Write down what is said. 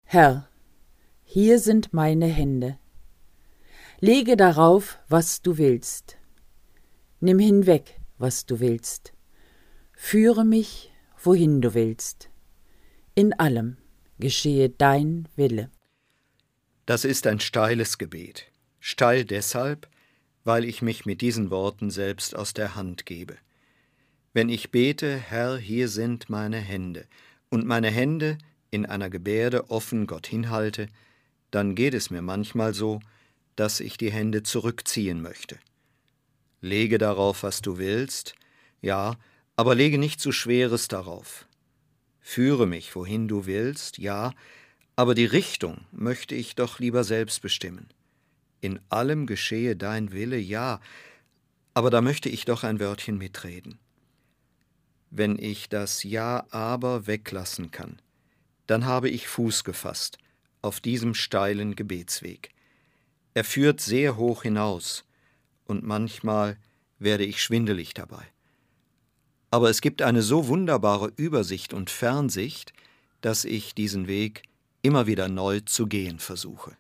Herr, hier sind meine Hände. Lege darauf, was du willst. Nimm hinweg, was du willst. Führe mich, wohin du willst. In allem geschehe dein Wille. Das ist ein steiles Gebet. Steil deshalb, weil ich mich mit diesen Worten selbst aus der Hand gebe. Wenn ich bete, Herr, hier sind meine Hände, und meine Hände in einer Gebärde offen Gott hinhalte, dann geht es mir manchmal so, dass ich die Hände zurückziehen möchte. Lege darauf, was du willst, ja, aber lege nicht zu Schweres darauf. Führe mich, wohin du willst, ja, aber die Richtung möchte ich doch lieber selbst bestimmen. In allem geschehe dein Wille, ja, aber da möchte ich doch ein Wörtchen mitreden. Wenn ich das Ja, aber weglassen kann, dann habe ich Fuß gefasst auf diesem steilen Gebetsweg. Er führt sehr hoch hinaus, und manchmal werde ich schwindelig dabei. Aber es gibt eine so wunderbare Übersicht und Fernsicht, dass ich diesen Weg immer wieder neu zu gehen versuche.